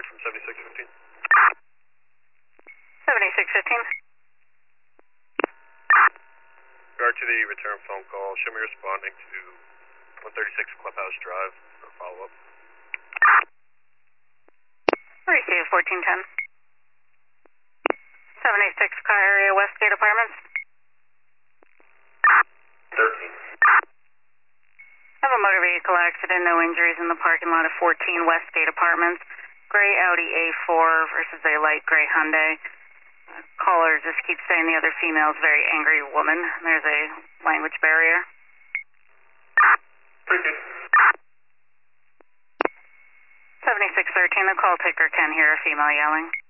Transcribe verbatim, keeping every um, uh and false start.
Connect from seventy-six fifteen. seventy-six fifteen. Regard to the return phone call, show me responding to one thirty-six Clubhouse Drive for a follow-up. Receive fourteen ten. seventy-six Car Area Westgate Apartments. thirteen. I have a motor vehicle accident, no injuries in the parking lot of fourteen Westgate Apartments. Gray Audi A four versus a light gray Hyundai. Uh, caller just keeps saying the other female is a very angry woman. There's a language barrier. Pretty good. seventy-six thirteen, the call taker can hear a female yelling.